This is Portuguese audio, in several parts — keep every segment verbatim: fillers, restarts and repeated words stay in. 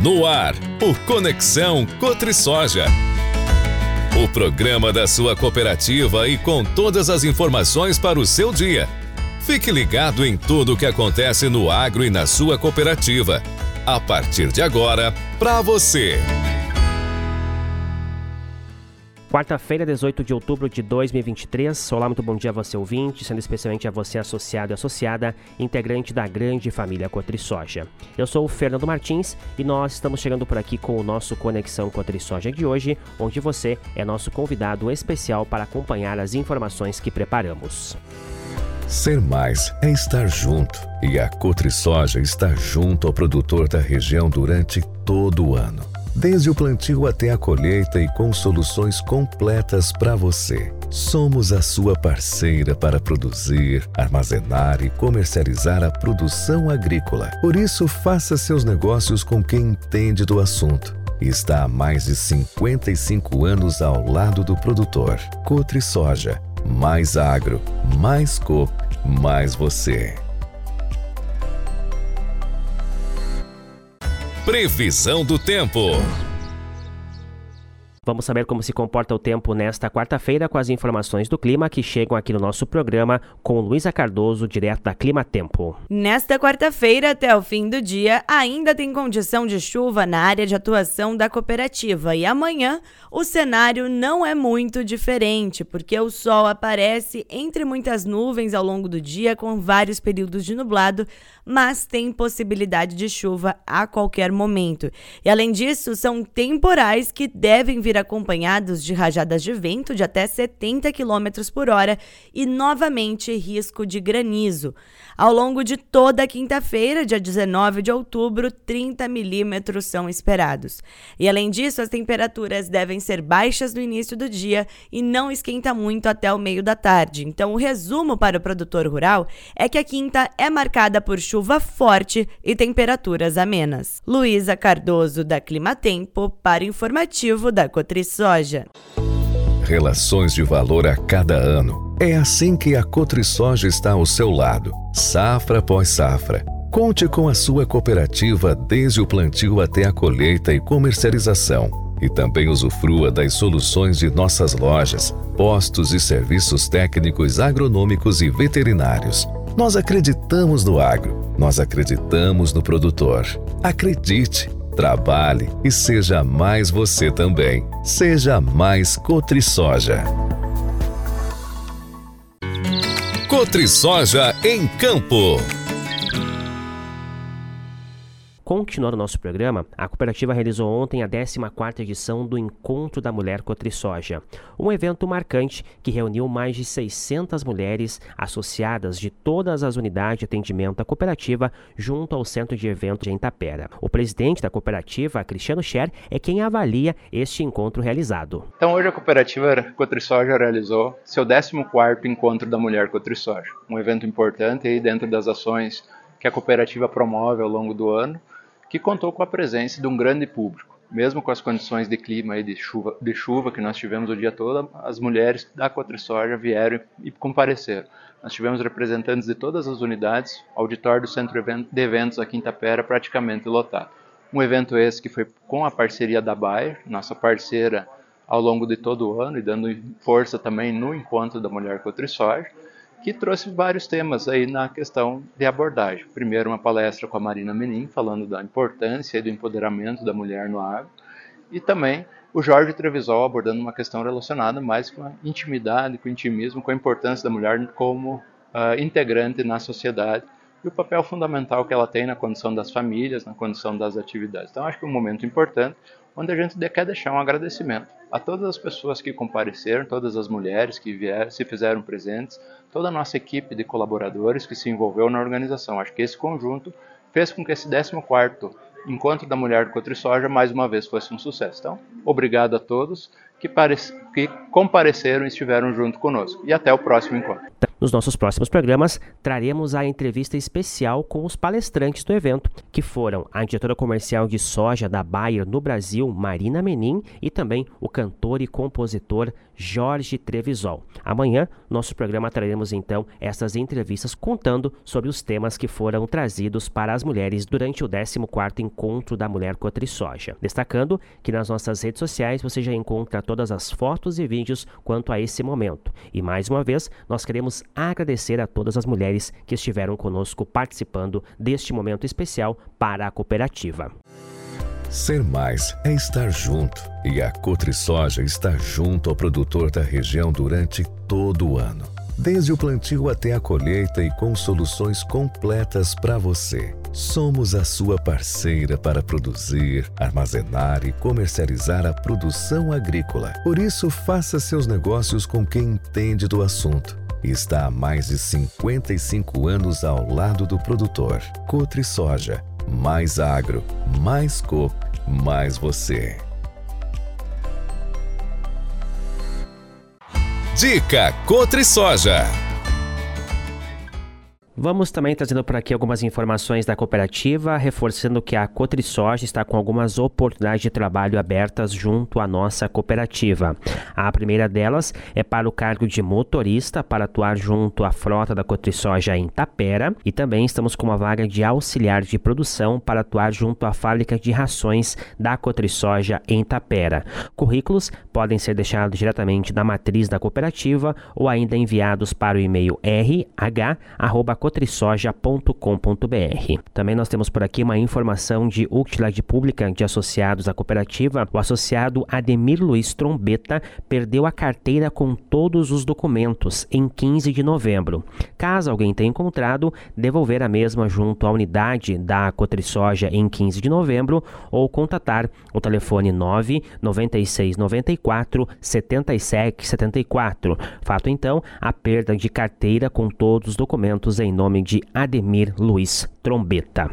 No ar, o Conexão CotriSoja. O programa da sua cooperativa e com todas as informações para o seu dia. Fique ligado em tudo o que acontece no agro e na sua cooperativa. A partir de agora, para você. Quarta-feira, dezoito de outubro de dois mil e vinte e três. Olá, muito bom dia a você ouvinte, sendo especialmente a você associado e associada, integrante da grande família CotriSoja. Eu sou o Fernando Martins e nós estamos chegando por aqui com o nosso Conexão CotriSoja de hoje, onde você é nosso convidado especial para acompanhar as informações que preparamos. Ser mais é estar junto, e a CotriSoja está junto ao produtor da região durante todo o ano. Desde o plantio até a colheita e com soluções completas para você. Somos a sua parceira para produzir, armazenar e comercializar a produção agrícola. Por isso, faça seus negócios com quem entende do assunto. E está há mais de cinquenta e cinco anos ao lado do produtor. CotriSoja. Mais agro, mais coop, mais você. Previsão do tempo. Vamos saber como se comporta o tempo nesta quarta-feira com as informações do clima que chegam aqui no nosso programa com Luísa Cardoso, direto da Clima Tempo. Nesta quarta-feira, até o fim do dia, ainda tem condição de chuva na área de atuação da cooperativa e amanhã o cenário não é muito diferente, porque o sol aparece entre muitas nuvens ao longo do dia com vários períodos de nublado, mas tem possibilidade de chuva a qualquer momento. E além disso, são temporais que devem vir acompanhados de rajadas de vento de até setenta quilômetros por hora e, novamente, risco de granizo. Ao longo de toda a quinta-feira, dia dezenove de outubro, trinta milímetros são esperados. E, além disso, as temperaturas devem ser baixas no início do dia e não esquenta muito até o meio da tarde. Então, o resumo para o produtor rural é que a quinta é marcada por chuva forte e temperaturas amenas. Luísa Cardoso, da Clima Tempo, para o informativo da CotriSoja. Relações de valor a cada ano. É assim que a CotriSoja está ao seu lado, safra após safra. Conte com a sua cooperativa desde o plantio até a colheita e comercialização. E também usufrua das soluções de nossas lojas, postos e serviços técnicos agronômicos e veterinários. Nós acreditamos no agro, nós acreditamos no produtor. Acredite! Trabalhe e seja mais você também. Seja mais CotriSoja. CotriSoja em Campo. Continuando o nosso programa, a cooperativa realizou ontem a décima quarta edição do Encontro da Mulher CotriSoja, um evento marcante que reuniu mais de seiscentas mulheres associadas de todas as unidades de atendimento à cooperativa junto ao centro de eventos de Itapera. O presidente da cooperativa, Cristiano Scher, é quem avalia este encontro realizado. Então hoje a cooperativa CotriSoja realizou seu décimo quarto Encontro da Mulher CotriSoja, um evento importante aí dentro das ações que a cooperativa promove ao longo do ano, que contou com a presença de um grande público. Mesmo com as condições de clima e de chuva, de chuva que nós tivemos o dia todo, as mulheres da CotriSoja vieram e compareceram. Nós tivemos representantes de todas as unidades, auditório do Centro de Eventos aqui em Itapera praticamente lotado. Um evento esse que foi com a parceria da Bayer, nossa parceira ao longo de todo o ano e dando força também no Encontro da Mulher CotriSoja, que trouxe vários temas aí na questão de abordagem. Primeiro, uma palestra com a Marina Menin, falando da importância e do empoderamento da mulher no agro, e também o Jorge Trevisol abordando uma questão relacionada mais com a intimidade, com o intimismo, com a importância da mulher como uh, integrante na sociedade e o papel fundamental que ela tem na condição das famílias, na condição das atividades. Então, acho que é um momento importante, onde a gente quer deixar um agradecimento a todas as pessoas que compareceram, todas as mulheres que vieram, se fizeram presentes, toda a nossa equipe de colaboradores que se envolveu na organização. Acho que esse conjunto fez com que esse décimo quarto Encontro da Mulher CotriSoja mais uma vez fosse um sucesso. Então, obrigado a todos que, pare... que compareceram e estiveram junto conosco. E até o próximo encontro. Nos nossos próximos programas, traremos a entrevista especial com os palestrantes do evento, que foram a diretora comercial de soja da Bayer no Brasil, Marina Menin, e também o cantor e compositor Jorge Trevisol. Amanhã, nosso programa traremos então essas entrevistas contando sobre os temas que foram trazidos para as mulheres durante o décimo quarto Encontro da Mulher Cotrisoja. Destacando que nas nossas redes sociais você já encontra todas as fotos e vídeos quanto a esse momento. E mais uma vez, nós queremos agradecer a todas as mulheres que estiveram conosco participando deste momento especial para a cooperativa. Ser mais é estar junto, e a Cotrisoja está junto ao produtor da região durante todo o ano. Desde o plantio até a colheita e com soluções completas para você. Somos a sua parceira para produzir, armazenar e comercializar a produção agrícola. Por isso, faça seus negócios com quem entende do assunto. Está há mais de cinquenta e cinco anos ao lado do produtor. Cotrisoja. Mais agro, mais coop, mais você. Dica Cotrisoja. Vamos também trazendo por aqui algumas informações da cooperativa, reforçando que a Cotrisoja está com algumas oportunidades de trabalho abertas junto à nossa cooperativa. A primeira delas é para o cargo de motorista para atuar junto à frota da Cotrisoja em Tapera, e também estamos com uma vaga de auxiliar de produção para atuar junto à fábrica de rações da Cotrisoja em Tapera. Currículos podem ser deixados diretamente na matriz da cooperativa ou ainda enviados para o e-mail r h arroba cotrisoja ponto com ponto b r. Também nós temos por aqui uma informação de utilidade pública de associados à cooperativa. O associado Ademir Luiz Trombetta perdeu a carteira com todos os documentos em quinze de novembro. Caso alguém tenha encontrado, devolver a mesma junto à unidade da Cotrisoja em quinze de novembro ou contatar o telefone nove nove seis nove quatro sete sete sete quatro. Fato então a perda de carteira com todos os documentos em nome de Ademir Luiz Trombetta.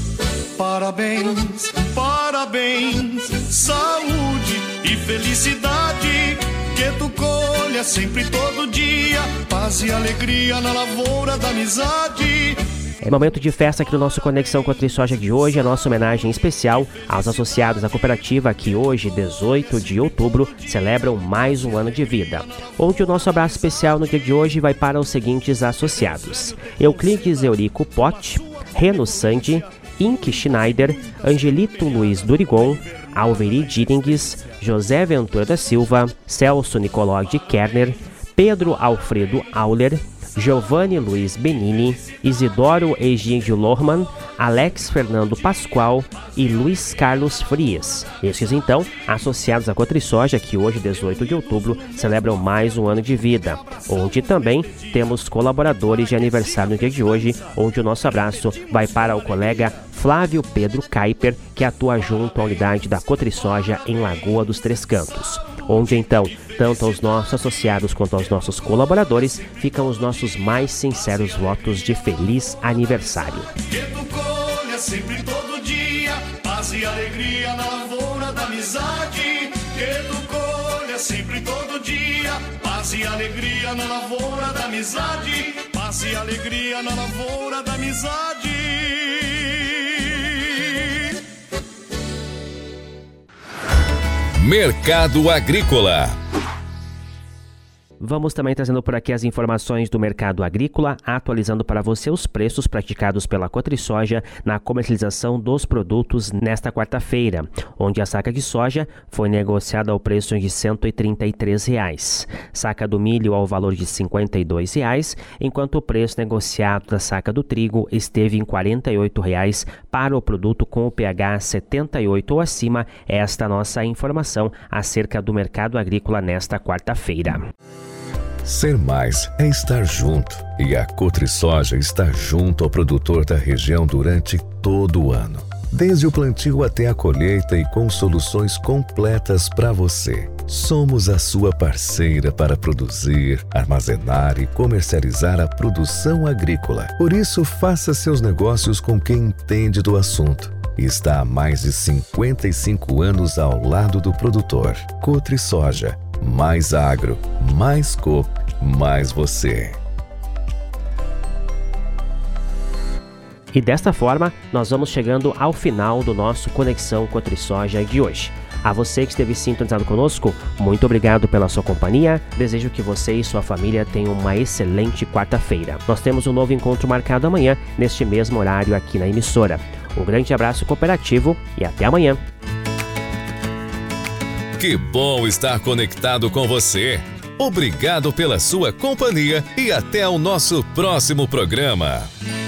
Parabéns, parabéns, saúde e felicidade, que tu colha sempre todo dia, paz e alegria na lavoura da amizade. É momento de festa aqui do nosso Conexão Cotrisoja de hoje, a nossa homenagem especial aos associados da cooperativa que hoje, dezoito de outubro, celebram mais um ano de vida. Onde o nosso abraço especial no dia de hoje vai para os seguintes associados: Euclides Eurico Pote, Reno Sandi, Ink Schneider, Angelito Luiz Durigon, Alveri Diringues, José Ventura da Silva, Celso Nicoló de Kerner, Pedro Alfredo Auler, Giovanni Luiz Benini, Isidoro Egídio Lohmann, Alex Fernando Pascoal e Luiz Carlos Frias. Estes então, associados à Cotrisoja, que hoje, dezoito de outubro, celebram mais um ano de vida. Onde também temos colaboradores de aniversário no dia de hoje, onde o nosso abraço vai para o colega Flávio Pedro Kuiper, que atua junto à unidade da Cotrisoja em Lagoa dos Três Cantos. Onde então, tanto aos nossos associados quanto aos nossos colaboradores, ficam os nossos mais sinceros votos de feliz aniversário. Que tu colha sempre todo dia, paz e alegria na lavoura da amizade. Que tu colha sempre todo dia, paz e alegria na lavoura da amizade. Paz e alegria na lavoura da amizade. Mercado Agrícola. Vamos também trazendo por aqui as informações do mercado agrícola, atualizando para você os preços praticados pela Cotrisoja na comercialização dos produtos nesta quarta-feira, onde a saca de soja foi negociada ao preço de cento e trinta e três reais, saca do milho ao valor de cinquenta e dois reais, enquanto o preço negociado da saca do trigo esteve em quarenta e oito reais para o produto com o pH setenta e oito ou acima. Esta é a nossa informação acerca do mercado agrícola nesta quarta-feira. Ser mais é estar junto, e a Cotrisoja está junto ao produtor da região durante todo o ano. Desde o plantio até a colheita e com soluções completas para você. Somos a sua parceira para produzir, armazenar e comercializar a produção agrícola. Por isso, faça seus negócios com quem entende do assunto. Está há mais de cinquenta e cinco anos ao lado do produtor. Cotrisoja. Mais agro, mais coop, mais você. E desta forma, nós vamos chegando ao final do nosso Conexão Cotrisoja de hoje. A você que esteve sintonizado conosco, muito obrigado pela sua companhia. Desejo que você e sua família tenham uma excelente quarta-feira. Nós temos um novo encontro marcado amanhã, neste mesmo horário aqui na emissora. Um grande abraço cooperativo e até amanhã. Que bom estar conectado com você. Obrigado pela sua companhia e até o nosso próximo programa.